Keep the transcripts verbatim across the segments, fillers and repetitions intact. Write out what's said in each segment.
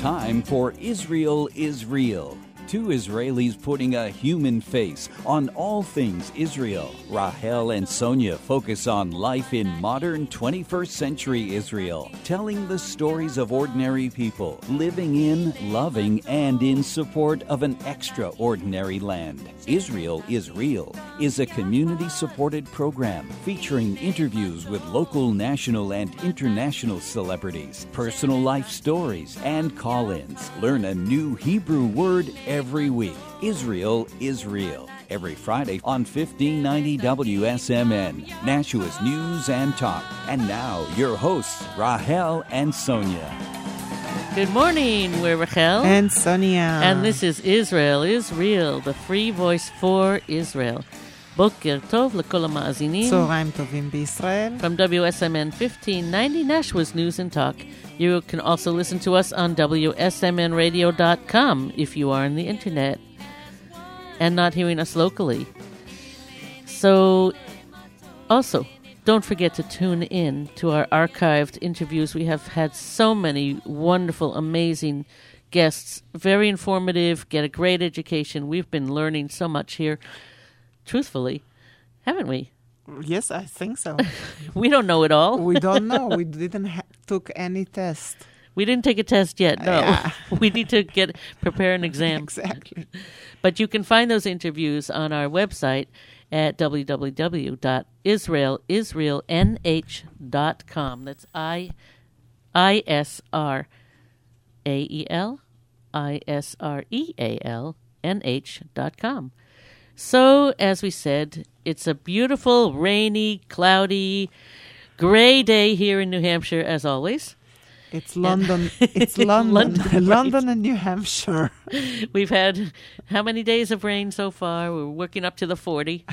time for Israel is Real. Two Israelis putting a human face on all things Israel. Rahel and Sonia focus on life in modern twenty-first century Israel, telling the stories of ordinary people living in, loving, and in support of an extraordinary land. Israel is Real is a community-supported program featuring interviews with local, national, and international celebrities, personal life stories, and call-ins. Learn a new Hebrew word every week. Israel is Real. Every Friday on fifteen ninety W S M N, Nashua's News and Talk. And now, your hosts, Rahel and Sonia. Good morning, we're Rachel and Sonia. And this is Israel is Real, the free voice for Israel. Boker Tov lekol ha'ma'azinim. Tzoraim tovim b'Israel. From W S M N fifteen ninety, Nashua's News and Talk. You can also listen to us on W S M N radio dot com if you are on the internet and not hearing us locally. So, also, don't forget to tune in to our archived interviews. We have had so many wonderful, amazing guests. Very informative, get a great education. We've been learning so much here, truthfully, haven't we? Yes, I think so. We don't know it all. We don't know. We didn't ha- took any test. We didn't take a test yet, no. Yeah. We need to get prepare an exam. Exactly. But you can find those interviews on our website at w w w dot israel israel n h dot com. That's I I S R A E L I S R E A L N H dot com. So, as we said, it's a beautiful, rainy, cloudy, gray day here in New Hampshire, as always. It's London. It's London. London, London right. and New Hampshire. We've had how many days of rain so far? We're working up to the forty.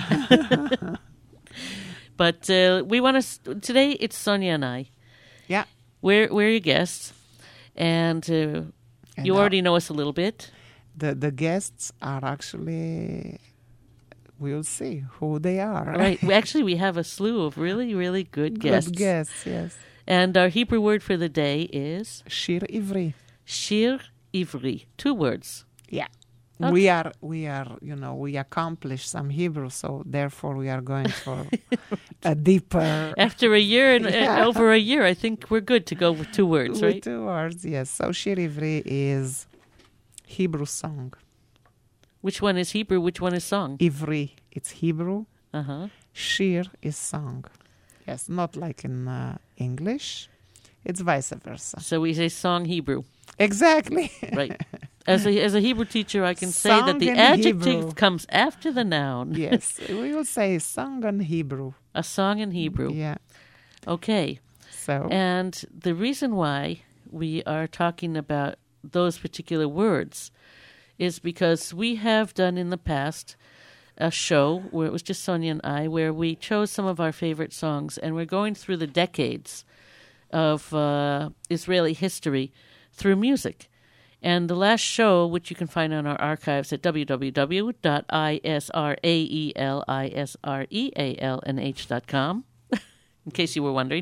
But uh, we want to today. It's Sonia and I. Yeah. We're we're your guests, and, uh, And you uh, already know us a little bit. The the guests are actually. We'll see who they are. Right. We, actually, we have a slew of really, really good guests. Good guests, yes. And our Hebrew word for the day is Shir Ivri. Shir Ivri. Two words. Yeah. Okay. We are, we are, you know, we accomplished some Hebrew, so therefore we are going for a deeper. After a year and Yeah. uh, over a year, I think we're good to go with two words, With right? two words, yes. So Shir Ivri is Hebrew song. Which one is Hebrew? Which one is song? Ivri, it's Hebrew. Uh-huh. Shir is song. Yes, not like in uh, English. It's vice versa. So we say song Hebrew. Exactly. Right. As a as a Hebrew teacher, I can say Song that the in adjective Hebrew. comes after the noun. Yes, we will say song in Hebrew. A song in Hebrew. Yeah. Okay. So. And the reason why we are talking about those particular words is because we have done in the past a show where it was just Sonia and I, where we chose some of our favorite songs, and we're going through the decades of uh, Israeli history through music. And the last show, which you can find on our archives at w w w dot israel israel dot com, in case you were wondering,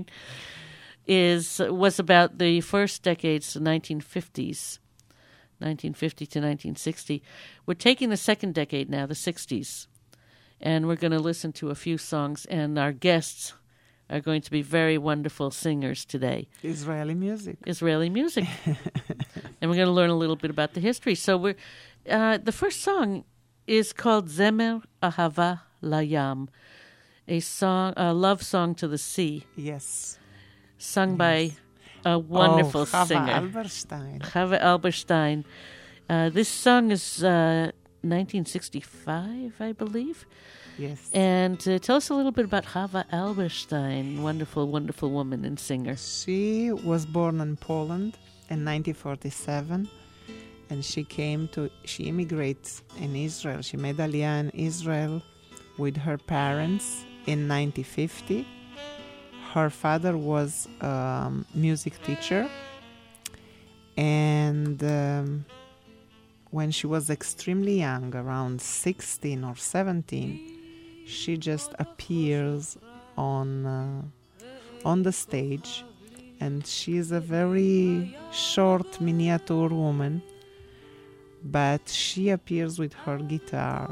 is was about the first decades, the nineteen fifties, nineteen fifty to nineteen sixty. We're taking the second decade now, the sixties, and we're going to listen to a few songs, and our guests are going to be very wonderful singers today. Israeli music. Israeli music. And we're going to learn a little bit about the history. So we're uh, the first song is called Zemer Ahava Layam, a song, a love song to the sea, Yes. sung Yes. by a wonderful oh, Chava singer, Alberstein. Chava Alberstein. Uh, this song is uh, nineteen sixty-five, I believe. Yes. And uh, tell us a little bit about Chava Alberstein, wonderful, wonderful woman and singer. She was born in Poland in nineteen forty-seven, and she came to, she immigrated in Israel. She made Aliyah in Israel with her parents in nineteen fifty. Her father was a um, music teacher, and um, when she was extremely young, around sixteen or seventeen, she just appears on uh, on the stage and she's a very short miniature woman, but she appears with her guitar,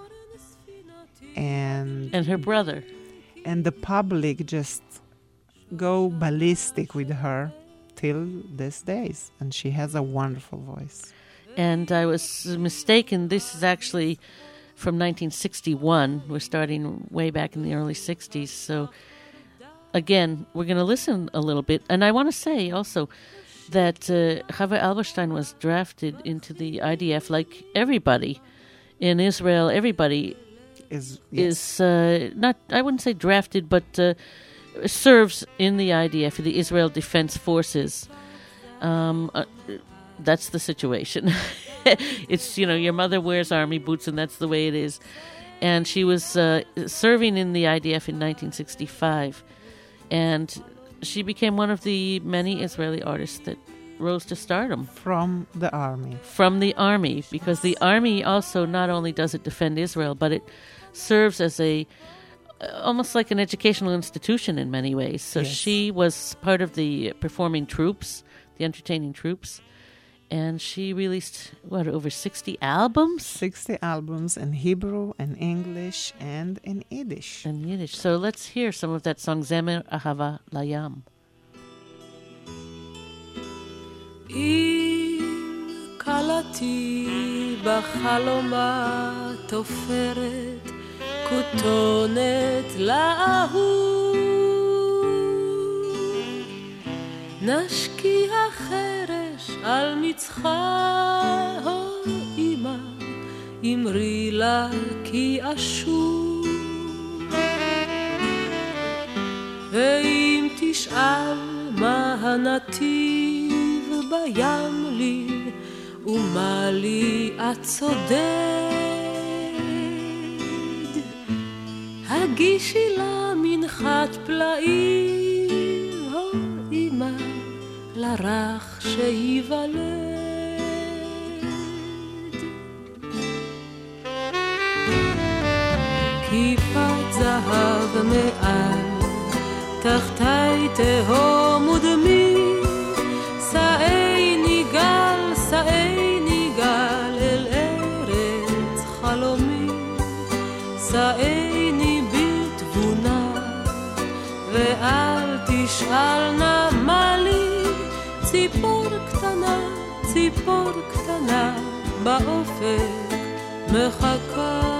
and And her brother. and the public just go ballistic with her till these days, and she has a wonderful voice. And I was mistaken. This is actually from nineteen sixty-one. We're starting way back in the early sixties. So, again, we're going to listen a little bit. And I want to say also that uh, Chava Alberstein was drafted into the I D F like everybody in Israel. Everybody Is yes. is uh, not, I wouldn't say drafted, but uh, serves in the I D F, the Israel Defense Forces. Um, uh, that's the situation. It's, you know, your mother wears army boots, and that's the way it is. And she was uh, serving in the I D F in nineteen sixty-five. And she became one of the many Israeli artists that rose to stardom. From the army. From the army, because the army also not only does it defend Israel, but it serves as a almost like an educational institution in many ways. So Yes. she was part of the performing troops, the entertaining troops, and she released, what, over sixty albums? sixty albums in Hebrew and English and in Yiddish. In Yiddish. So let's hear some of that song, Zemer Ahava Layam. אם קלתי בחלומה תופרת כותונת לאהוב נשקיע חרש על מצחה הו אמא אמרי לה כי אשוב ואם תשאל מה הנתיב בים לי ומה לי את צודד הגישי לה מנחת פלאים הו אמא לרך שיוולד כיפת זהב מעל תחתי תהום ודמי שאי ניגל, שאי ניגל אל ארץ חלומי שאי ניבי תבונה ואל תשאל נא מה לי ציפור קטנה, ציפור קטנה באופק מחכה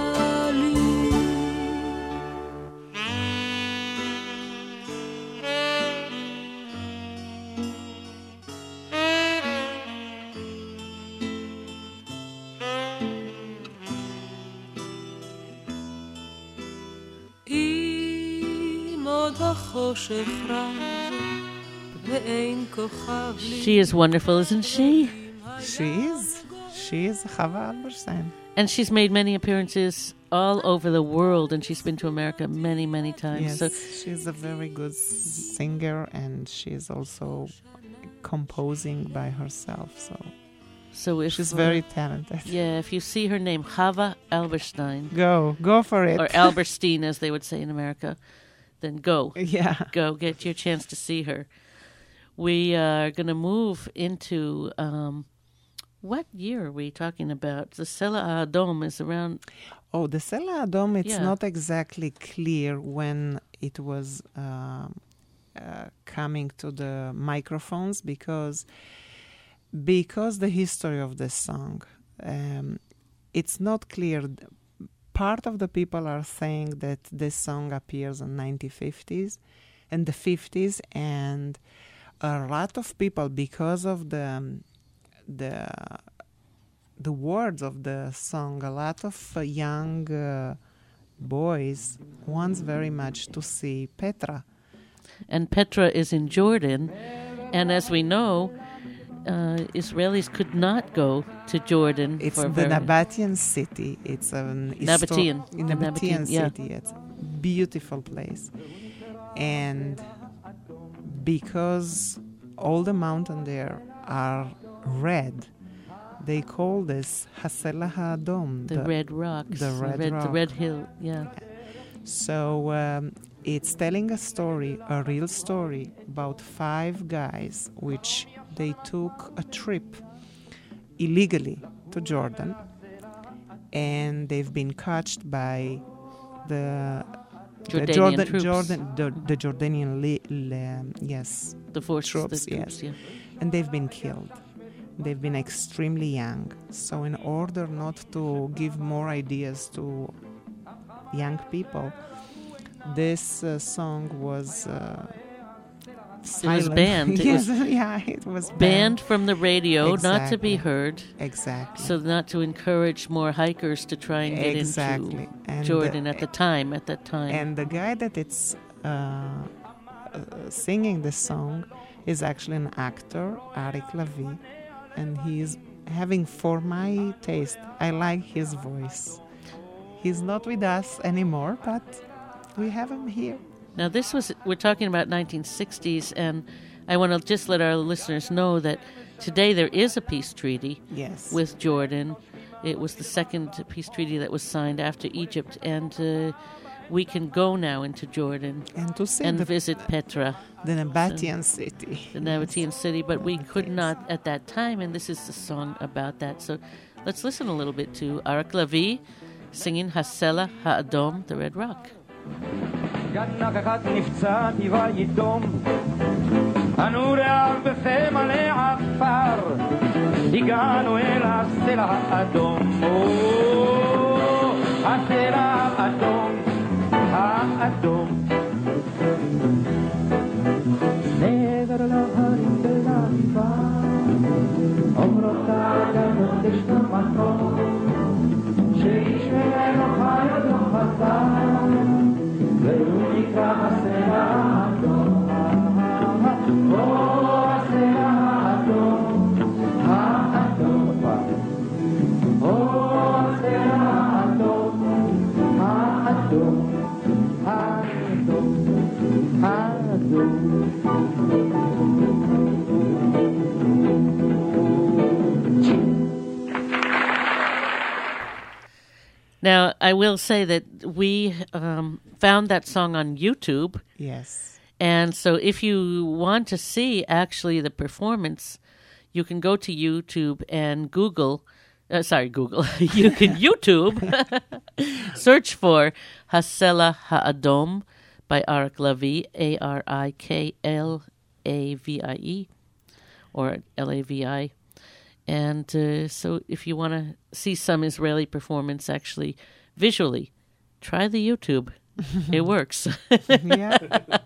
She is wonderful, isn't she? She is. She is Chava Alberstein. And she's made many appearances all over the world, and she's been to America many, many times. Yes, So she's a very good singer, and she's also composing by herself. So So if, she's uh, very talented. Yeah, if you see her name, Chava Alberstein, Go, go for it. or Alberstein, as they would say in America, then go. Yeah. Go, get your chance to see her. We are going to move into, um, what year are we talking about? The Sela Adom is around... Oh, the Sela Adom, it's Yeah. not exactly clear when it was um, uh, coming to the microphones because because the history of this song, um, it's not clear. Part of the people are saying that this song appears in nineteen fifties and the fifties, and a lot of people, because of the um, the the words of the song, a lot of uh, young uh, boys wants very much to see Petra. And Petra is in Jordan, and as we know, uh, Israelis could not go to Jordan. It's for the very Nabatean city. It's an Nabatean. histo- Nabatean Nabatean, yeah. city. It's a beautiful place, and because all the mountains there are red, they call this Hasela Ha'adom, the, red rocks, the red red, rock. the red hill. Yeah, So um, It's telling a story, a real story, about five guys which they took a trip illegally to Jordan, and they've been caught by the Jordanian the Jordan, troops. Jordan, the, the Jordanian, li, li, yes, The forces, troops, the troops, yes. yeah. and they've been killed. They've been extremely young. So in order not to give more ideas to young people, this uh, song was uh, silent. banned. It yes, was yeah, it was Banned banned. from the radio, not to be Exactly. heard, Exactly. so not to encourage more hikers to try and get exactly. into And, Jordan uh, at the time. At that time, And the guy that it's uh, uh, singing this song is actually an actor, Arik Lavi, and he's having, for my taste, I like his voice. He's not with us anymore, but we have him here. now this was we're talking about nineteen sixties, and I want to just let our listeners know that today there is a peace treaty Yes. with Jordan. It was the second peace treaty that was signed after Egypt, and uh, we can go now into Jordan and to see and the, visit Petra, the Nabatean city. the Nabatean city, but we could Yes. not at that time, and this is the song about that. So let's listen a little bit to Arak Lavi singing Hasela Ha'adom, the Red Rock. גנב אחד נפצעתי וידום הנור העב בפה מלא עפר הגענו אל הסלע האדום או הסלע האדום האדום נדר להרים ולעבר אומרות הגנות לשנמתו שאיש ממנו חי עוד לא חזר והוא נקרא הסלע האדום או הסלע האדום האדום או הסלע האדום האדום האדום האדום Now, I will say that we um, found that song on YouTube. Yes. And so if you want to see actually the performance, you can go to YouTube and Google, uh, sorry, Google, you can YouTube, search for Hasela Ha'adom by Arik Lavi, A R I K L A V I E, or L A V I. And uh, so if you want to see some Israeli performance actually visually, try the YouTube. It works. Yeah.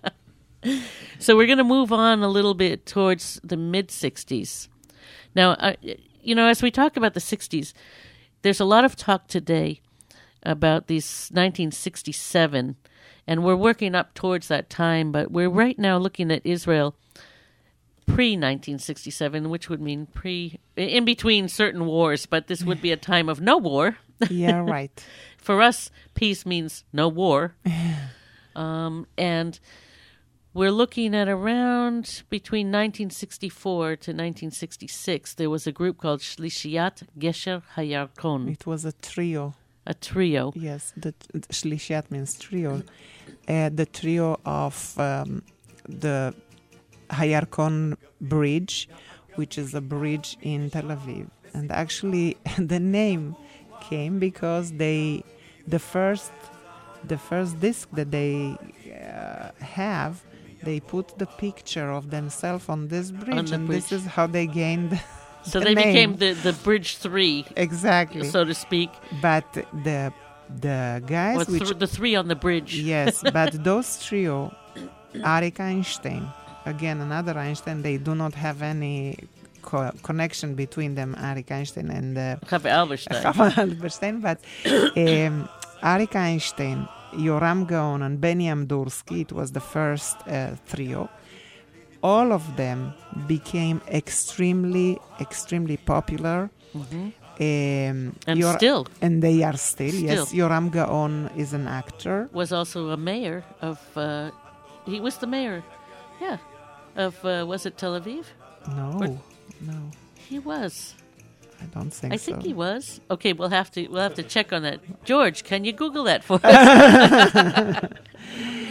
So we're going to move on a little bit towards the mid-sixties. Now, uh, you know, as we talk about the sixties, there's a lot of talk today about these nineteen sixty-seven, and we're working up towards that time, but we're right now looking at Israel pre-nineteen sixty-seven, which would mean pre, in between certain wars, but this would be a time of no war. Yeah, right. For us, peace means no war. Um, and we're looking at around between nineteen sixty-four to nineteen sixty-six, there was a group called Shlishiat Gesher Hayarkon, It was a trio. a trio. Yes, the Shlishiat means trio. Uh, the trio of um, the Hayarkon Bridge, which is a bridge in Tel Aviv. And actually, the name came because they, the first, the first disc that they uh, have, they put the picture of themselves on this bridge, the and this bridge. is how they gained. So the they name. became the, the Bridge Three, Exactly. so to speak, But the the guys or which th- the three on the bridge. yes, but those trio, Arik Einstein, again another Einstein, they do not have any co- connection between them, Arik Einstein and uh, Chava Alberstein. Chava Alberstein, but um, Arik Einstein, Yoram Gaon, and Benny Amdursky, it was the first uh, trio. All of them became extremely, extremely popular. Mhm. Um, And Yor- still and they are still, yes. Still. Yoram Gaon is an actor. was also a mayor of, uh, he was the mayor, yeah, of, uh, was it Tel Aviv? No, Or- no, He was. I don't think I so. think he was. Okay, we'll have to we'll have to check on that. George, can you Google that for us?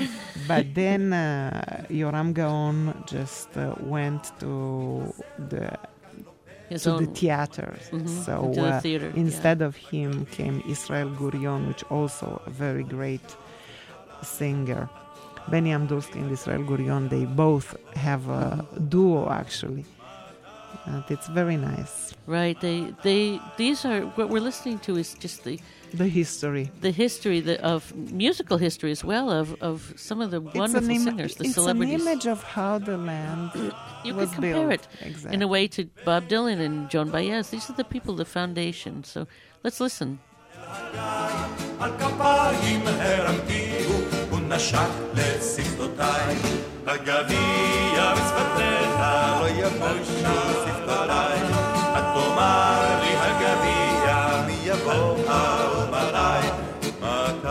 But then uh, Yoram Gaon just uh, went to the His to own the theaters. Mhm, So into the uh, theater, yeah. instead of him came Israel Gurion, which also a very great singer. Benny Amdurski and Israel Gurion, they both have a duo actually. And it's very nice. Right. They they these are what we're listening to is just the The history. the history the, of musical history as well of, of some of the wonderful im- singers, the it's celebrities. an image of how the land You was could compare built. it Exactly. in a way to Bob Dylan and Joan Baez. These are the people, the foundation. So let's listen. על כפיים הרמתיהו ונשק לשפתותיי הגביע בשפתיך לא יבושו שפתותיי את תאמר לי הגביע מי יבוא ומתי מתי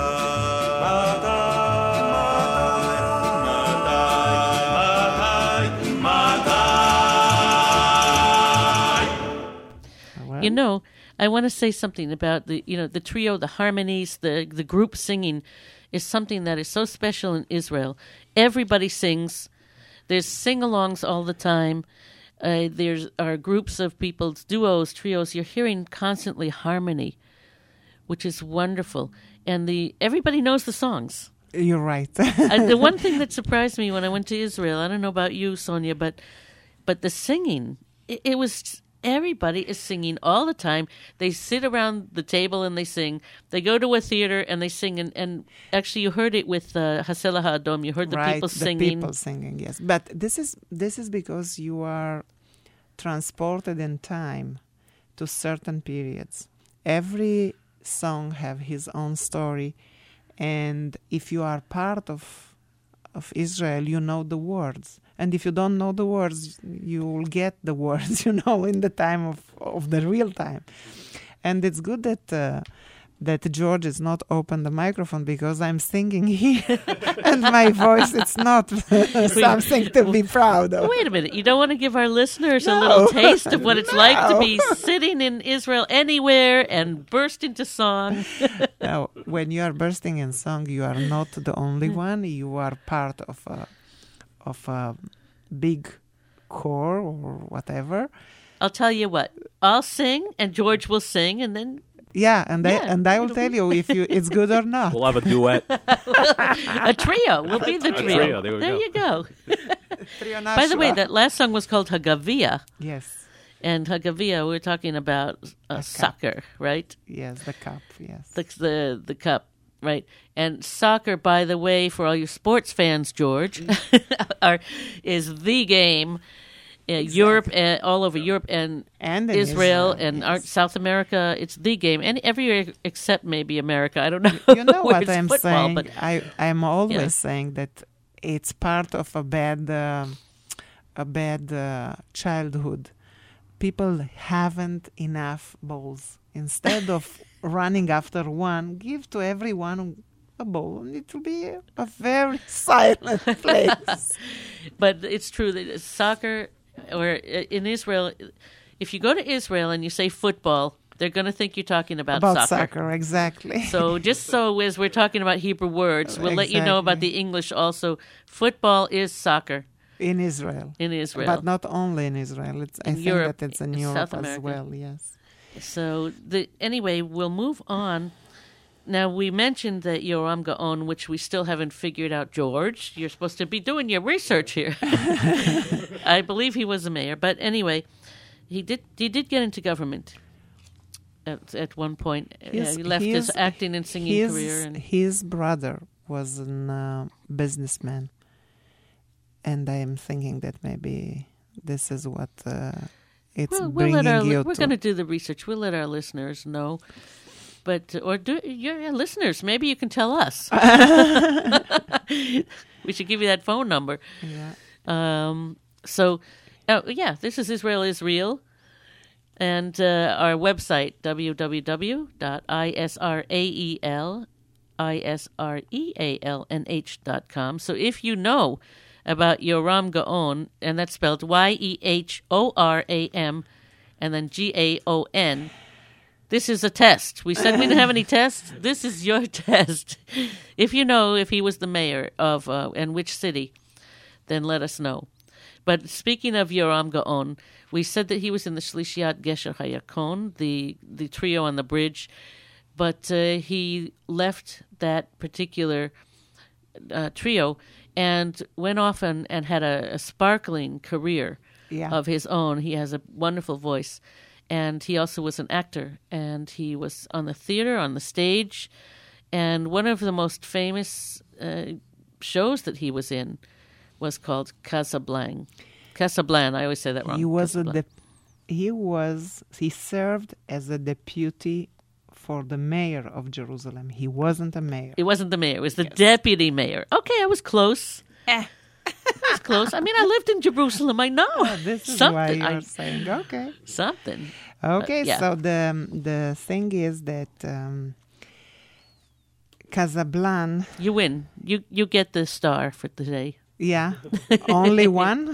You know, I want to say something about the, you know, the trio, the harmonies, the the group singing is something that is so special in Israel. Everybody sings. There's sing-alongs all the time. Uh, there's are groups of people, duos, trios. You're hearing constantly harmony, which is wonderful. And the everybody knows the songs. You're right. uh, the one thing that surprised me when I went to Israel, I don't know about you, Sonia, but but the singing, it, it was everybody is singing all the time. They sit around the table and they sing. They go to a theater and they sing. And, and actually, you heard it with uh, Hasela Ha'adom. You heard the right, people the singing. people singing, yes. But this is this is because you are transported in time to certain periods. Every song have his own story, and if you are part of of Israel, you know the words. And if you don't know the words, you will get the words, you know, in the time of, of the real time. And it's good that uh, that George is not open the microphone because I'm singing here and my voice, it's not something to be proud of. Wait a minute. You don't want to give our listeners No. a little taste of what it's No. like to be sitting in Israel anywhere and burst into song? Now, when you are bursting in song, you are not the only one. You are part of a of a big core or whatever. I'll tell you what. I'll sing and George will sing and then Yeah, and I Yeah, and I will it'll tell you if you it's good or not. We'll have a duet. a trio. We'll be the A trio. trio, there we go. you go. By the way, that last song was called Hagavia. yes, And Hagavia, we were talking about uh, soccer, right? yes, the cup, yes. The, the the cup, right? And soccer, by the way, for all you sports fans, George, are is the game. Uh, Europe, uh, all over Europe and, And in Israel, Israel, and yes. our, South America. It's the game, and everywhere except maybe America. I don't know. You know where what it's I'm football, saying? But I I'm always Yeah. saying that it's part of a bad um a bad uh, childhood. People haven't enough balls. Instead of running after one, give to everyone a ball, and it will be a very silent place. But it's true that soccer, or in Israel, if you go to Israel and you say football, they're going to think you're talking about, About soccer, exactly. So just so as we're talking about Hebrew words, we'll let you know about Exactly. the English also. Football is soccer in Israel. in Israel. But not only in Israel. It's, I In think Europe, that it's in in Europe South as America. well, yes. So the anyway, we'll move on. Now, we mentioned that Yoram Gaon, which we still haven't figured out, George. You're supposed to be doing your research here. I believe he was a mayor. But anyway, he did he did get into government at, at one point. Uh, His- he left his, his- acting and singing his, career. And his brother was a uh, businessman. And I am thinking that maybe this is what uh, it's well, we'll bringing let our, li- you we're to. going to do the research. We'll let our listeners know. But or do your yeah, listeners, maybe you can tell us. We should give you that phone number. Yeah. Um, so, oh, yeah, this is Israel is Real. And uh, our website, w w w dot israel, I-S-R-E-A-L-N-H dot com. So if you know about Yoram Gaon, and that's spelled Y E H O R A M, and then G A O N, This is a test. We said we didn't have any tests. This is your test. If you know if he was the mayor of uh, and which city, then let us know. But speaking of Yoram Gaon, we said that he was in the Shlishiat Gesher Hayakon, the the trio on the bridge, but uh, he left that particular uh, trio and went off and, and had a, a sparkling career Yeah. of his own. He has a wonderful voice. And he also was an actor. And he was on the theater, on the stage. And one of the most famous uh, shows that he was in was called Casablanca. Casablanca, I always say that wrong. He was a Casablanca. dep- he was he served as a deputy for the mayor of Jerusalem. He wasn't a mayor. It wasn't the mayor. It was the deputy mayor. Okay, I was close. Eh. I was close. I mean, I lived in Jerusalem. I know. Oh, this is why Something. you're I, saying okay. something. Okay, yeah. so the the thing is that um, Casablanca, You win. You you get the star for today. yeah, only one.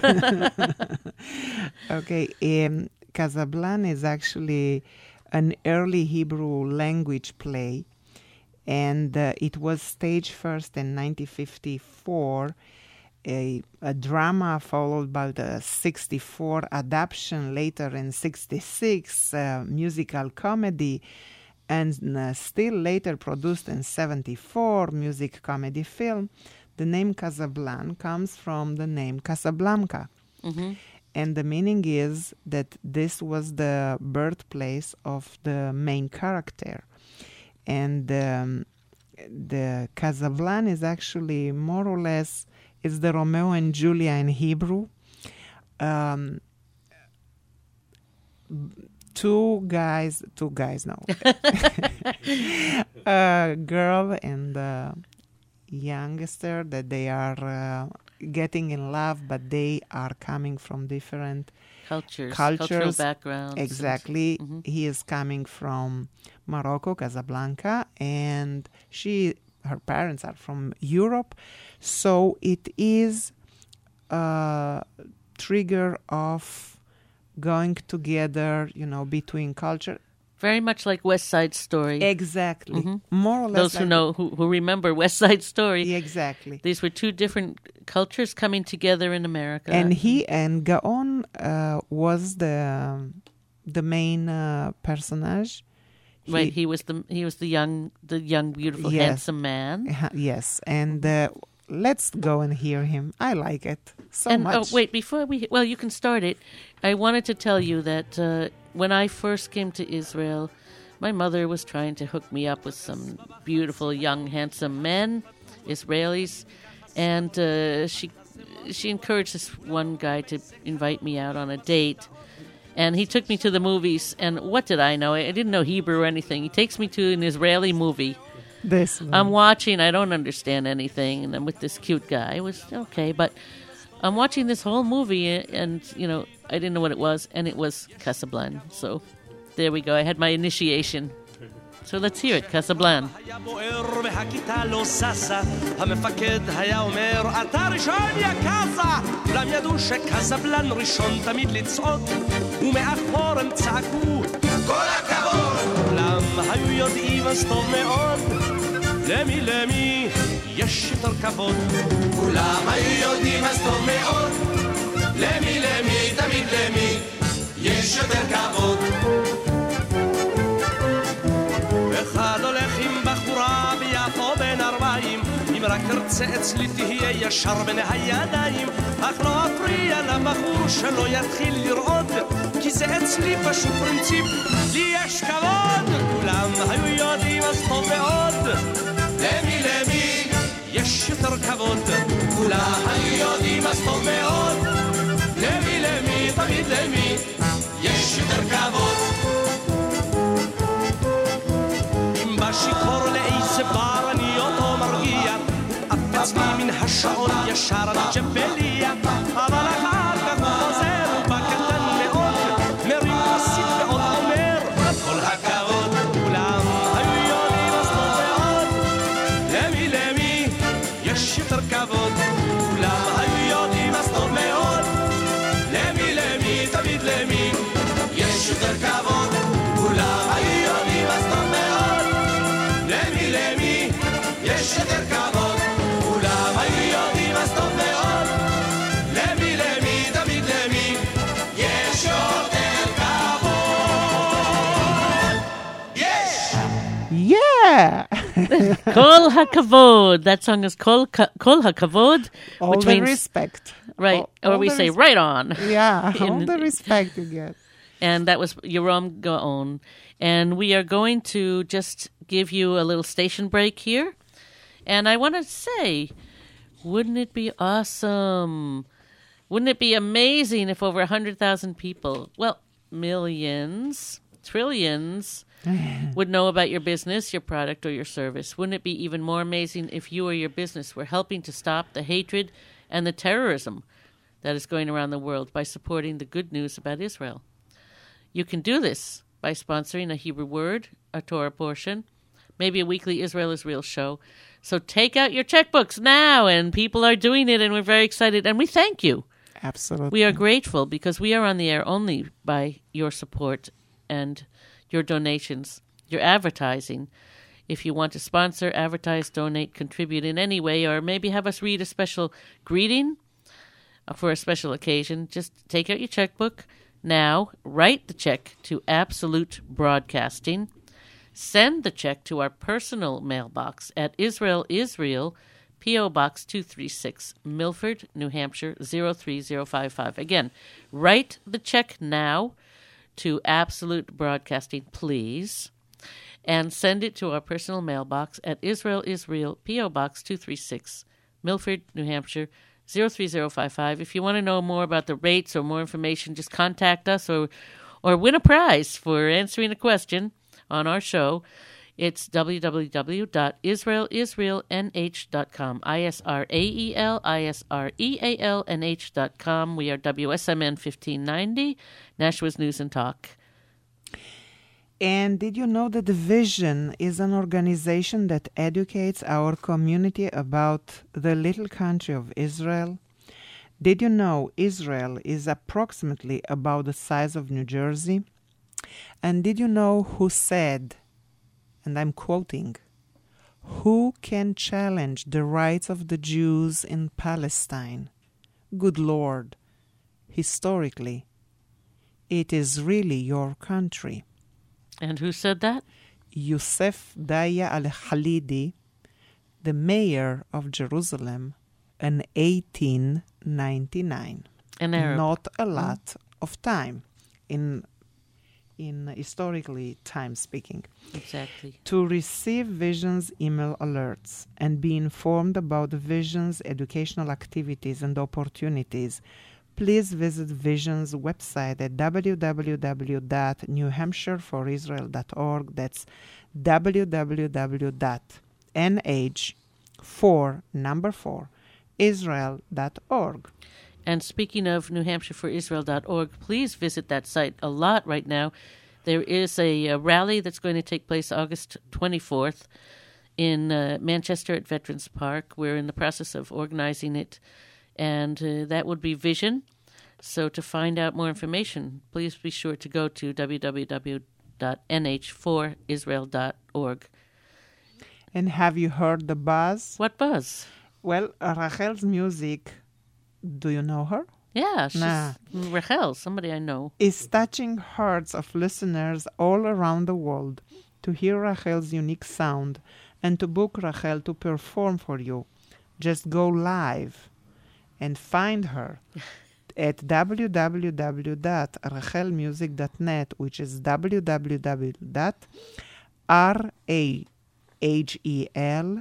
Okay, um, Casablanca is actually an early Hebrew language play, and uh, it was staged first in nineteen fifty-four. A, a drama followed by the sixty-four adaptation later in sixty-six, uh, musical comedy, and uh, still later produced in seventy-four, music comedy film. The name Casablanca comes from the name Casablanca. Mm-hmm. And the meaning is that this was the birthplace of the main character. And um, the Casablanca is actually more or less, it's the Romeo and Julia in Hebrew. Um, two guys, two guys, no. A girl and a youngster that they are uh, getting in love, but they are coming from different Cultures, cultural cultures. backgrounds. Exactly. Mhm. He is coming from Morocco, Casablanca, and she, her parents are from Europe. So it is a trigger of going together, you know, between culture. Very much like West Side Story. Exactly. Mhm. More or less. Those who like- know, who, who remember West Side Story, Exactly. these were two different cultures coming together in America. And he and Gaon uh, was the the main uh, personage. right, he was the he was the young, the young, beautiful, Yes. handsome man. Uh, yes, and uh, let's go and hear him. I like it so and much. oh, wait, before we well, you can start it. I wanted to tell you that uh, when I first came to Israel, my mother was trying to hook me up with some beautiful, young, handsome men, Israelis, and uh, she she encouraged this one guy to invite me out on a date. And he took me to the movies, and what did I know? I didn't know Hebrew or anything. He takes me to an Israeli movie. This one. I'm watching, I don't understand anything, and I'm with this cute guy. It was okay, but I'm watching this whole movie, and, you know, I didn't know what it was, and it was Casablanca. So there we go. I had my initiation. So let's hear it, Casablanca. היה בוער והכיתה לא ששה, המפקד היה אומר אתה ראשון יא קאזה, כולם ידעו שקזבלן ראשון תמיד לצעוד, ומאחור הם צעקו כל הכבוד, כולם היו יודעים אז טוב מאוד, למי למי יש יותר כבוד, כולם היו יודעים אז טוב מאוד, למי למי תמיד למי יש יותר כבוד. אחד הולך עם בחורה ביפו בן ארבעים, אם רק תרצה אצלי תהיה ישר בין הידיים, אך לא אפריע לבחור שלא יתחיל לרעוד, כי זה אצלי פשוט פרינציפ, לי יש כבוד, כולם היו יודעים אז טוב מאוד, למי למי יש יותר כבוד, כולם היו יודעים אז טוב מאוד, למי למי תמיד למי יש יותר כבוד. שיכור לאיזה בר אני אותו מרגיע, אפץ לי מן השעון ישר לג'בליה, אבל אחר כך הוא חוזר ובקטן מאוד, מרים כוסית ועוד אומר כל הכבוד, כולם היו יודעים אז טוב מאוד, למי למי יש יותר כבוד, כולם היו יודעים אז טוב מאוד, למי למי תמיד למי יש יותר כבוד, כולם היו יש יותר כבוד, כולם היו יודעים אז טוב מאוד, למי למי תמיד למי יש יותר כבוד, יש! Yeah! Kol HaKavod. That song is Kol, Ka- Kol HaKavod, All which the means, respect. right, All- or all we the say, res- right on. Yeah, all In- the respect you get. And that was Yoram Gaon. And we are going to just give you a little station break here. And I want to say, wouldn't it be awesome? Wouldn't it be amazing if over one hundred thousand people, well, millions, trillions, would know about your business, your product, or your service? Wouldn't it be even more amazing if you or your business were helping to stop the hatred and the terrorism that is going around the world by supporting the good news about Israel? You can do this by sponsoring a Hebrew word, a Torah portion, maybe a weekly Israel is Real show. So take out your checkbooks now, and people are doing it, and we're very excited, and we thank you. Absolutely. We are grateful because we are on the air only by your support and your donations, your advertising. If you want to sponsor, advertise, donate, contribute in any way, or maybe have us read a special greeting for a special occasion, just take out your checkbook now, write the check to Absolute Broadcasting, send the check to our personal mailbox at Israel is Real, P O. Box two thirty-six, Milford, New Hampshire, zero three zero five five. Again, write the check now to Absolute Broadcasting, please, and send it to our personal mailbox at Israel is Real, P O. Box two thirty-six, Milford, New Hampshire, zero three zero five five. If you want to know more about the rates or more information, just contact us or or win a prize for answering a question on our show. It's w w w dot israel israel n h dot com. I S R A E L I S R E A L N H dot com. We are W S M N fifteen ninety, Nashwa's News and Talk. And did you know that the Vision is an organization that educates our community about the little country of Israel? Did you know Israel is approximately about the size of New Jersey? And did you know who said, and I'm quoting, "Who can challenge the rights of the Jews in Palestine? Good Lord, historically, it is really your country." And who said that? Yosef Daya al-Khalidi, the mayor of Jerusalem, in eighteen ninety-nine. An Arab. Not a lot of time, in in historically time speaking. Exactly. To receive Vision's email alerts and be informed about Vision's educational activities and opportunities, please visit Vision's website at w w w dot new hampshire for israel dot org. That's w w w dot n h four, number four, israel dot org. And speaking of New Hampshire for Israel dot org, please visit that site a lot right now. There is a, a rally that's going to take place August twenty-fourth in uh, Manchester at Veterans Park. We're in the process of organizing it, and uh, that would be Vision. So to find out more information, please be sure to go to w w w dot n h four israel dot org. And have you heard the buzz? What buzz? Well, Rachel's music, do you know her? Yeah, she's Nah. Rachel, somebody I know. Is touching hearts of listeners all around the world. To hear Rachel's unique sound and to book Rachel to perform for you, just go live and find her at w w w dot rachel music dot net, which is w w w dot rachel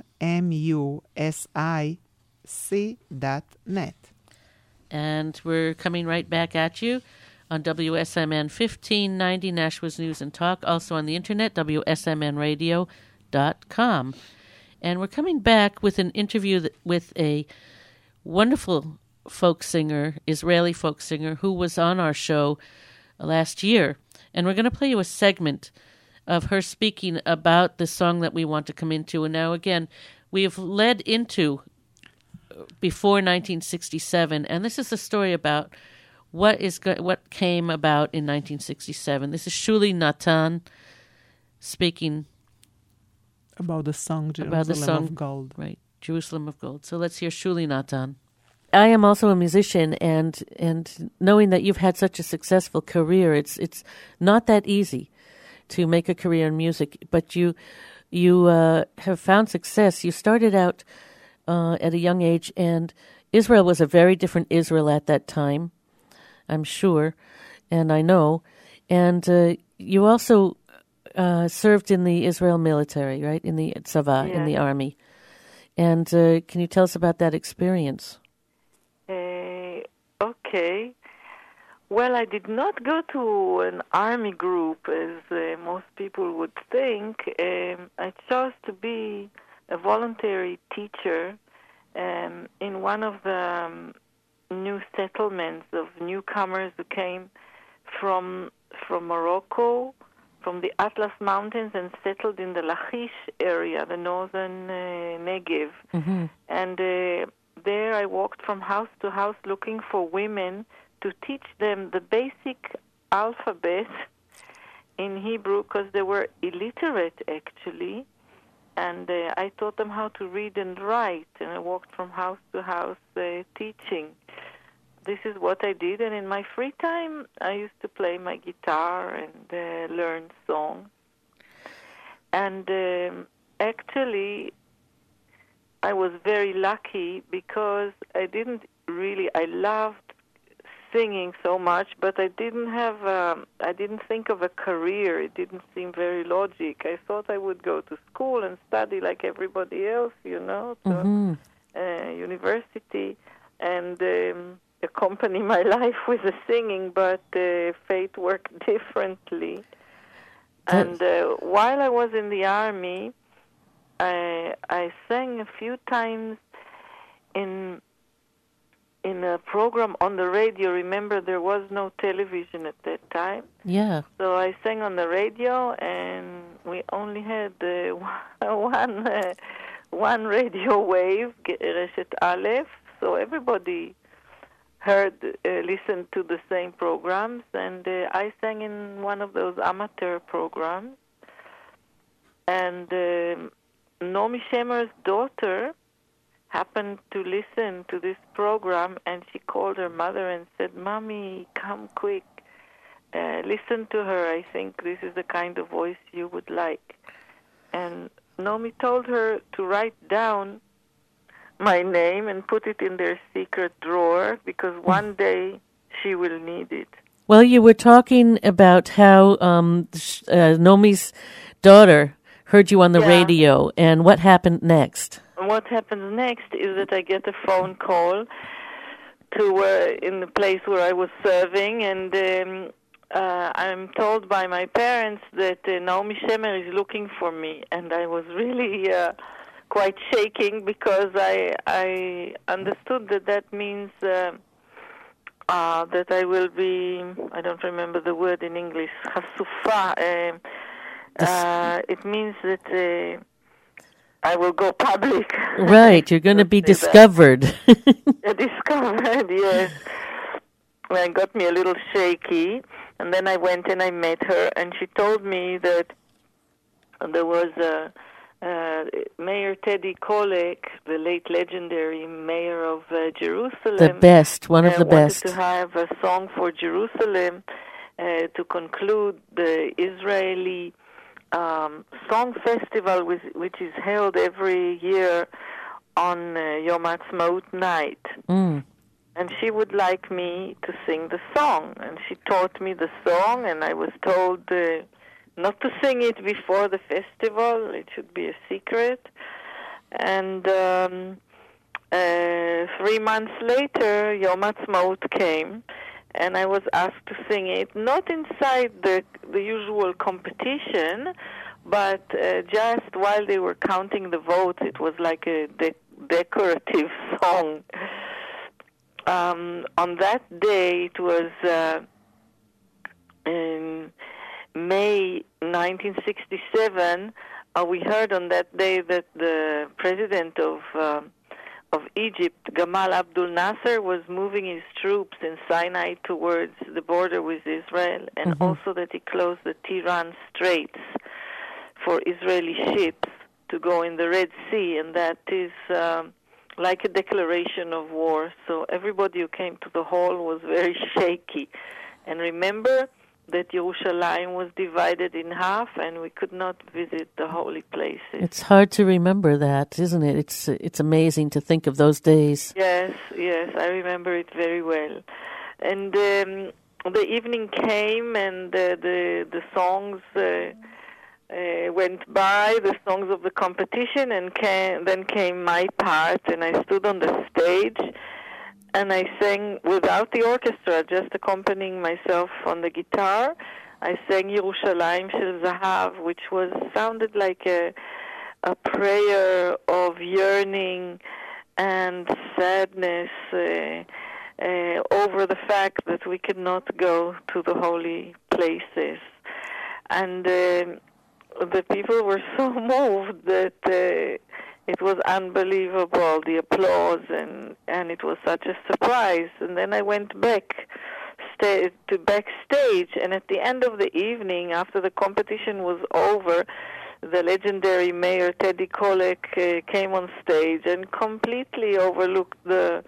music dot net. And we're coming right back at you on W S M N fifteen ninety, Nashwa's News and Talk, also on the internet, w s m n radio dot com. And we're coming back with an interview that, with a wonderful folk singer, Israeli folk singer, who was on our show last year. And we're going to play you a segment of her speaking about the song that we want to come into. And now, again, we've led into before nineteen sixty-seven, and this is a story about what is go- what came about in nineteen sixty-seven. This is Shuli Natan speaking About the song Jerusalem about the song of Gold. Right, Jerusalem of Gold. So let's hear Shuli Natan. I am also a musician, and and knowing that you've had such a successful career, it's it's not that easy to make a career in music. But you you uh, have found success. You started out uh, at a young age, and Israel was a very different Israel at that time, I'm sure, and I know. And uh, you also uh, served in the Israel military, right? In the Tzava, Yeah. in the army. And uh, can you tell us about that experience? Uh, okay. Well, I did not go to an army group, as uh, most people would think. Um, I chose to be a voluntary teacher um, in one of the um, new settlements of newcomers who came from from Morocco, from the Atlas Mountains, and settled in the Lachish area, the northern uh, Negev. Mm-hmm. And uh, there I walked from house to house looking for women to teach them the basic alphabet in Hebrew, because they were illiterate, actually. And uh, I taught them how to read and write, and I walked from house to house uh, teaching. This is what I did, and in my free time, I used to play my guitar and uh, learn songs. And um, actually, I was very lucky because I didn't really, I loved singing so much, but I didn't have, um, I didn't think of a career. It didn't seem very logic. I thought I would go to school and study like everybody else, you know, to Mm-hmm. uh, university, and um, accompany my life with the singing, but uh, fate worked differently. And uh, while I was in the army, I, I sang a few times in in a program on the radio. Remember, there was no television at that time. Yeah. So I sang on the radio, and we only had uh, one uh, one radio wave, Reshet Aleph. So everybody heard, uh, listened to the same programs, and uh, I sang in one of those amateur programs. And uh, Naomi Shemer's daughter happened to listen to this program, and she called her mother and said, "Mommy, come quick. Uh, listen to her. I think this is the kind of voice you would like." And Naomi told her to write down my name and put it in their secret drawer, because one day she will need it. Well, you were talking about how um, sh- uh, Nomi's daughter heard you on the Yeah. radio, and what happened next? And what happens next is that I get a phone call to uh, in the place where I was serving, and um, uh, I'm told by my parents that uh, Naomi Shemer is looking for me, and I was really uh, quite shaking, because I I understood that that means uh, uh, that I will be, I don't remember the word in English, chasufa. Uh, uh, it means that uh, I will go public. Right, you're going to be Let's say that. discovered. I discovered, yes. Well, it got me a little shaky, and then I went and I met her, and she told me that there was a, uh, Mayor Teddy Kollek, the late legendary mayor of uh, Jerusalem. The best, one of uh, the wanted best. to have a song for Jerusalem uh, to conclude the Israeli um, Song Festival, which, which is held every year on uh, Yom Ha'atzmaut night. Mm. And she would like me to sing the song. And she taught me the song, and I was told uh, not to sing it before the festival. It should be a secret. And um, uh, three months later, Yom Ha'atzmaut came, and I was asked to sing it, not inside the, the usual competition, but uh, just while they were counting the votes. It was like a de- decorative song. Um, on that day, it was uh, in May nineteen sixty-seven, uh, we heard on that day that the president of uh, of Egypt, Gamal Abdel Nasser, was moving his troops in Sinai towards the border with Israel, and Mhm. also that he closed the Tiran Straits for Israeli ships. to go in the Red Sea, and that is um, like a declaration of war. So everybody who came to the hall was very shaky. And remember that Yerushalayim was divided in half, and we could not visit the holy places. It's hard to remember that, isn't it? It's it's amazing to think of those days. Yes, yes, I remember it very well. And um, the evening came, and uh, the the songs uh, uh, went by, the songs of the competition, and came, then came my part, and I stood on the stage, and I sang without the orchestra, just accompanying myself on the guitar. I sang Yerushalayim Shel Zahav, which was sounded like a a prayer of yearning and sadness uh, uh, over the fact that we could not go to the holy places. And uh, the people were so moved that uh, it was unbelievable, the applause, and, and it was such a surprise. And then I went back sta- to backstage, and at the end of the evening, after the competition was over, the legendary mayor Teddy Kollek uh, came on stage and completely overlooked the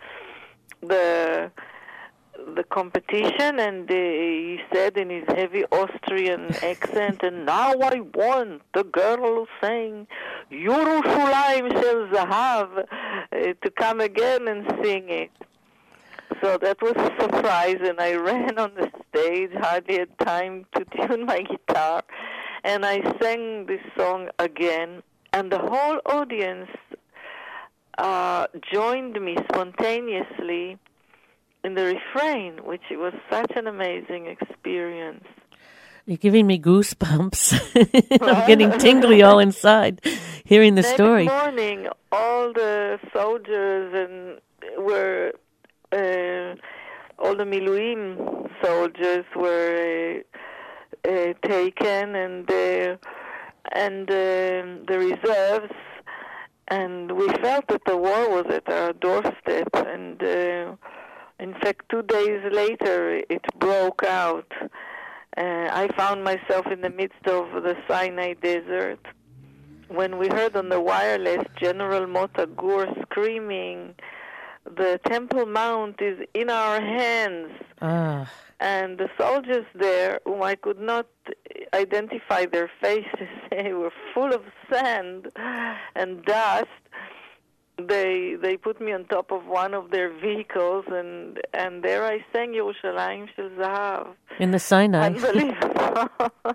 the the competition, and uh, he said in his heavy Austrian accent, "And now I want the girl who sang Yerushalayim Shel Zahav uh, to come again and sing it." So that was a surprise, and I ran on the stage, hardly had time to tune my guitar, and I sang this song again, and the whole audience uh, joined me spontaneously in the refrain, which was such an amazing experience. You're giving me goosebumps. I'm getting tingly all inside hearing the Next story. Next morning, all the soldiers and were, uh, all the Miluim soldiers were uh, uh, taken, and uh, and uh, the reserves, and we felt that the war was at our doorstep, and uh, in fact, two days later, it broke out. Uh, I found myself in the midst of the Sinai Desert when we heard on the wireless General Mota Gur screaming, "The Temple Mount is in our hands." Ah. And the soldiers there, whom I could not identify their faces, they were full of sand and dust. They they put me on top of one of their vehicles, and and there I sang Yerushalayim Shel Zahav. In the Sinai. Unbelievable.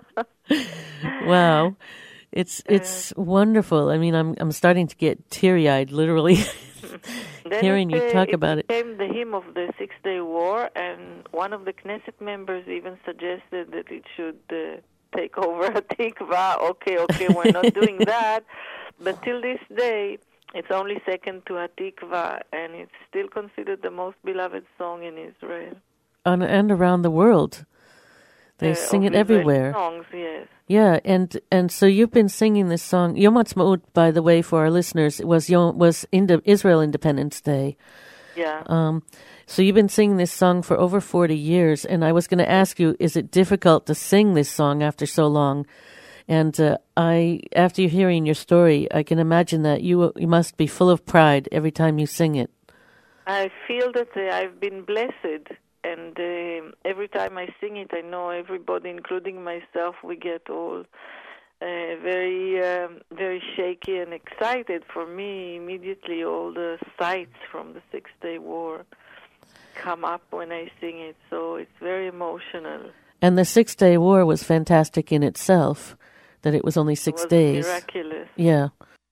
Wow. It's it's uh, wonderful. I mean, I'm I'm starting to get teary-eyed, literally, hearing it, you talk it about it. It became the hymn of the Six-Day War, and one of the Knesset members even suggested that it should uh, take over Hatikva. Okay, okay, we're not doing that. But till this day, it's only second to Hatikva, and it's still considered the most beloved song in Israel. And, and around the world. They uh, sing it everywhere. Songs, yes. Yeah, and, and so you've been singing this song. Yom Ha'atzmaut, by the way, for our listeners, it was Yom, was Indi- Israel Independence Day. Yeah. Um, so you've been singing this song for over forty years, and I was going to ask you, is it difficult to sing this song after so long? And uh, I, after hearing your story, I can imagine that you you must be full of pride every time you sing it. I feel that uh, I've been blessed, and uh, every time I sing it, I know everybody, including myself, we get all uh, very, um, very shaky and excited. For me, immediately all the sights from the Six-Day War come up when I sing it, so it's very emotional. And the Six-Day War was fantastic in itself. That it was only six it was days. Miraculous. Yeah.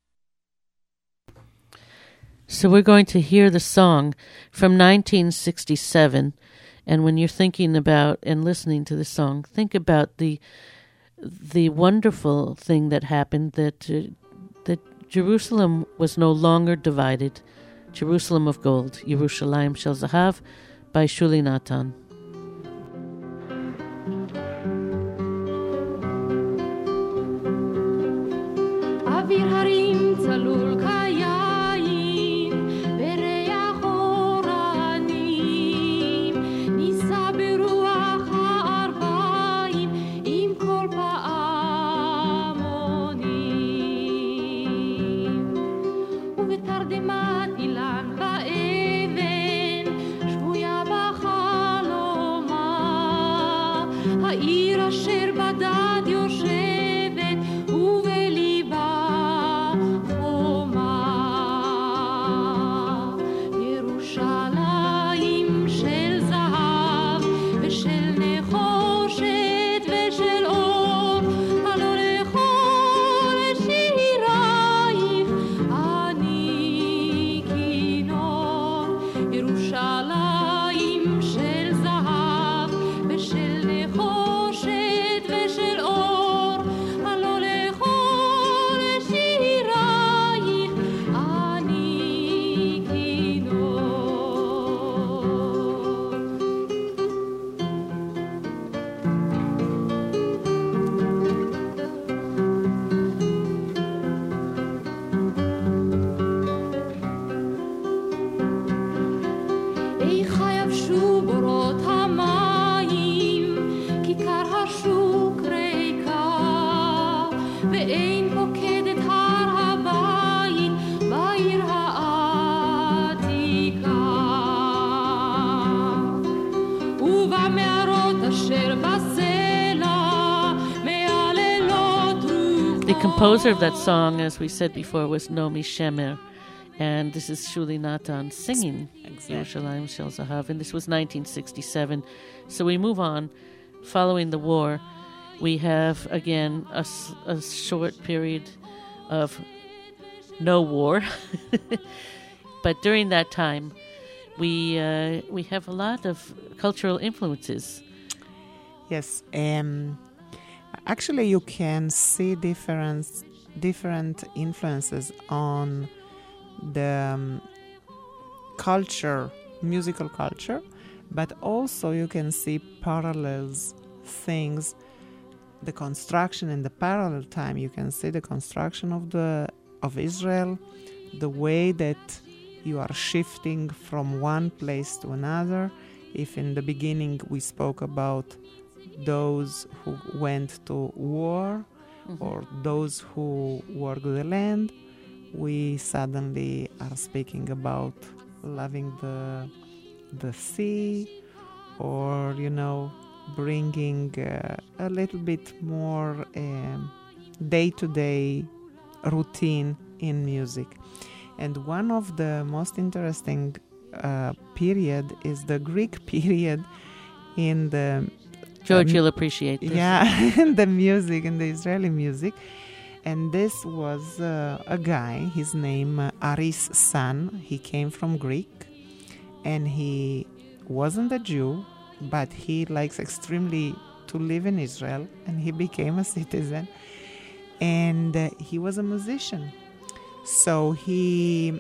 So we're going to hear the song from nineteen sixty-seven, and when you're thinking about and listening to the song, think about the the wonderful thing that happened, that uh, that Jerusalem was no longer divided. Jerusalem of Gold, Yerushalayim Shel Zahav, by Shuli Natan. אוויר הרים צלול כיין וריח אורנים נישא ברוח הארבעים עם כל פעמונים אדמת אילן ואבן, שבויה בחלומה, העיר אשר בדד יושבת ובליבה חומה. ירושלים של זהב ושל נחושת ושל אור, הלא לכל שירייך אני כינור. ירושלים של זהב ושל נחושת ושל אור, הלא לכל שירייך אני כינור. איך יבשו בורות המים, כיכר השוק ריקה, ואין פוקדת הר הבית בעיר העתיקה. ובמערות אשר בסלע מהללות רוח. The composer of that song, as we said before, was Naomi Shemer. And this is Shuli Natan singing Yerushalayim Shel Zahav. And this was nineteen sixty-seven. So we move on. Following the war, we have, again, a, s- a short period of no war. But during that time, we uh, we have a lot of cultural influences. Yes. Um, actually, you can see different different influences on the um, culture, musical culture, but also you can see parallels, things, the construction in the parallel time. You can see the construction of the of Israel, the way that you are shifting from one place to another. If in the beginning we spoke about those who went to war, mm-hmm. or those who worked the land, we suddenly are speaking about loving the the sea, or, you know, bringing uh, a little bit more um, day-to-day routine in music. And one of the most interesting uh, period is the Greek period in the George, um, you'll appreciate this. Yeah, in the music, in the Israeli music. And this was uh, a guy, his name uh, Aris San. He came from Greek, and he wasn't a Jew, but he likes extremely to live in Israel, and he became a citizen. And uh, he was a musician. So he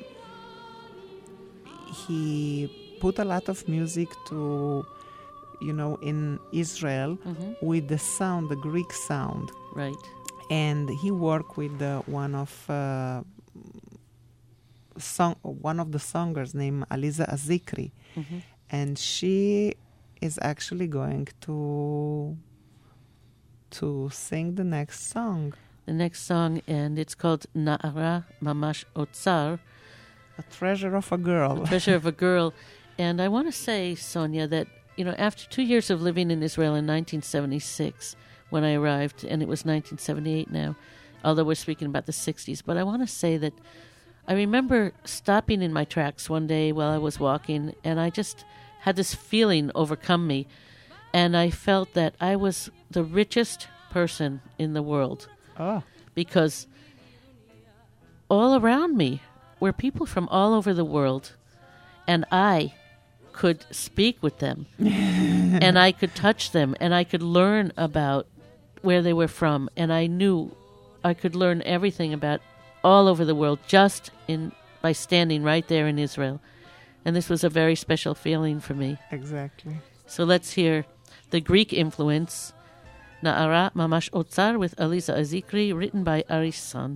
he put a lot of music to, you know, in Israel, mm-hmm. with the sound, the Greek sound. Right. And he worked with uh, one of uh, song, one of the songers named Aliza Azikri, mm-hmm. and she is actually going to to sing the next song. The next song, and it's called Na'ara Mamash Otsar, a treasure of a girl. A treasure of a girl. And I want to say, Sonia, that, you know, after two years of living in Israel in nineteen seventy-six, when I arrived, and it was nineteen seventy-eight now, although we're speaking about the sixties, but I want to say that I remember stopping in my tracks one day while I was walking, and I just had this feeling overcome me, and I felt that I was the richest person in the world. Oh. Because all around me were people from all over the world, and I could speak with them, and I could touch them, and I could learn about where they were from, and I knew I could learn everything about all over the world just in by standing right there in Israel. And this was a very special feeling for me. Exactly. So let's hear the Greek influence, Na'ara Mamash Otsar with Aliza Azikri, written by Aris San.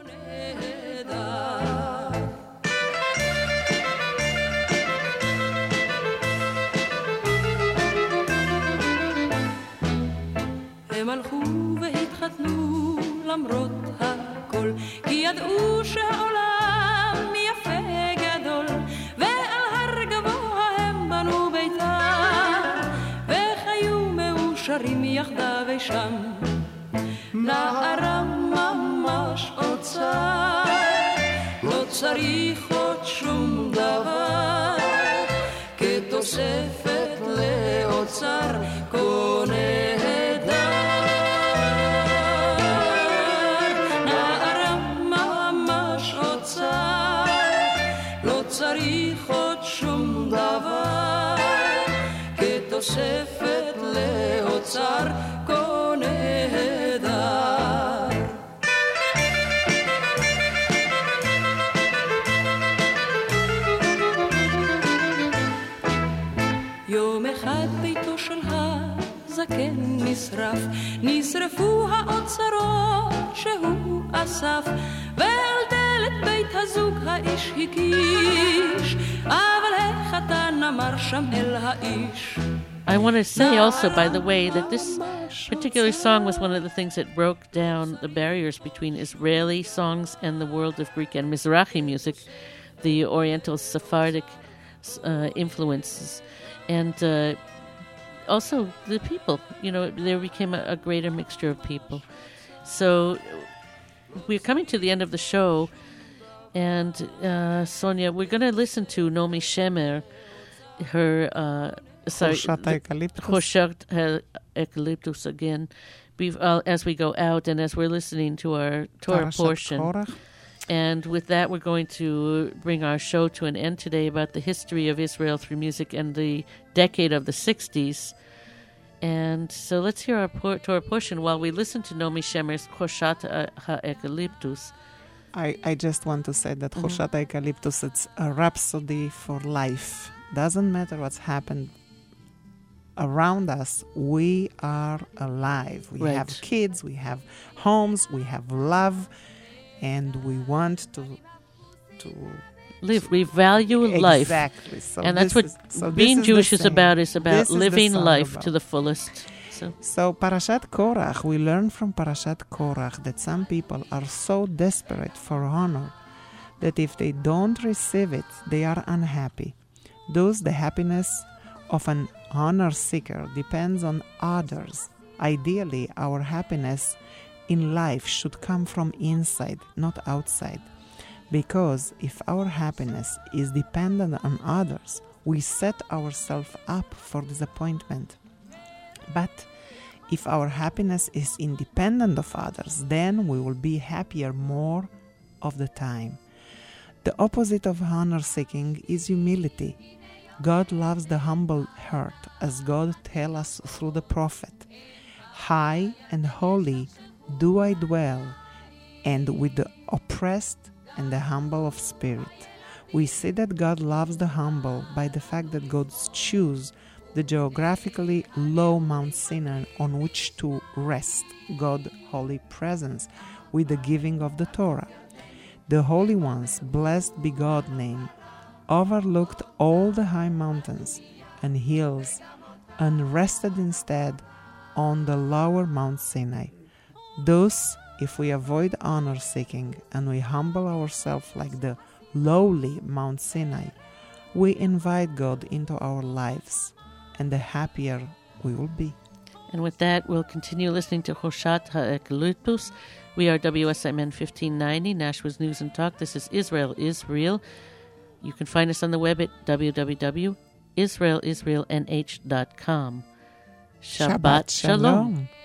הם הלכו והתחתנו למרות הכל, כי ידעו שהעולם יפה שרים יחדיו שם נערה ממש אוצר לא צריך עוד שום דבר כתוספת לאוצר כה נהדר נערה ממש אוצר לא צריך עוד שום דבר כתוספת לאוצר כה נהדר יום אחד ביתו של הזקן נשרף נשרפו האוצרות שהוא אסף ואל דלת בית הזוג האיש הגיש אבל החתן אמר שם אל האיש I want to say also, by the way, that this particular song was one of the things that broke down the barriers between Israeli songs and the world of Greek and Mizrahi music, the Oriental Sephardic uh, influences, and uh, also the people. You know, there became a, a greater mixture of people. So we're coming to the end of the show, and uh, Sonia, we're going to listen to Naomi Shemer, her... Uh, Sorry, Choshat HaEucalyptus. Choshat HaEucalyptus again, be, uh, as we go out and as we're listening to our Torah Parashat portion. Korach. And with that, we're going to bring our show to an end today about the history of Israel through music and the decade of the sixties. And so let's hear our por- Torah portion while we listen to Naomi Shemer's Choshat HaEucalyptus. I, I just want to say that mm-hmm. Choshat HaEucalyptus, it's a rhapsody for life. Doesn't matter what's happened around us, we are alive. We right. have kids, we have homes, we have love, and we want to to live. We value exactly. life. Exactly. So and that's what is, so being is Jewish is about, is about this living is life about. to the fullest. So. so Parashat Korach, we learn from Parashat Korach that some people are so desperate for honor that if they don't receive it, they are unhappy. Thus, the happiness of an honor seeker depends on others. Ideally, our happiness in life should come from inside, not outside. Because if our happiness is dependent on others, we set ourselves up for disappointment. But if our happiness is independent of others, then we will be happier more of the time. The opposite of honor seeking is humility. God loves the humble heart, as God tells us through the prophet. High and holy do I dwell, and with the oppressed and the humble of spirit. We see that God loves the humble by the fact that God chose the geographically low Mount Sinai on which to rest God's holy presence with the giving of the Torah. The holy ones, blessed be God's name, overlooked all the high mountains and hills and rested instead on the lower Mount Sinai. Thus, if we avoid honor-seeking and we humble ourselves like the lowly Mount Sinai, we invite God into our lives, and the happier we will be. And with that, we'll continue listening to Choshat HaEucalyptus. We are W S M N fifteen ninety, Nashwa's News and Talk. This is Israel is Real. You can find us on the web at w w w dot israel israel n h dot com. Shabbat, Shabbat Shalom. Shalom.